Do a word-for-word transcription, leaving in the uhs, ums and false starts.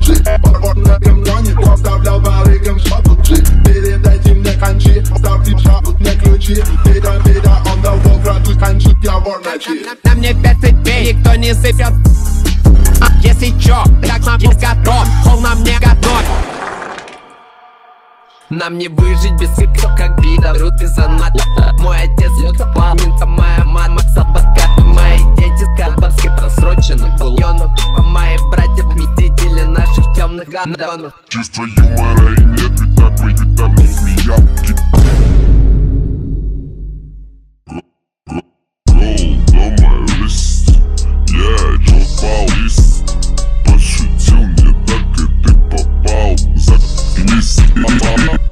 G. Варвар на гамлоне, поставлял барыгам шапку G. Передайте мне кончи, ставьте шапут мне ключи. Беда, беда, он дал крадусь, кончит я вор ночи. На мне пять цепей, никто не сыпет. Если чё, так нам есть готов, пол на мне готов. Нам не выжить без всех, как бида, рут и занат. Мой отец ебал, минта моя мама собака. Мои дети с карбанской просроченных бульонов. А мои братья мстители наших темных гандонов. Чувства юмора и нет, ведь так вы ведь там не смеялки. Gold on my wrist, yeah, чё лист. Пошутил, мне так и ты попал. Заткнись.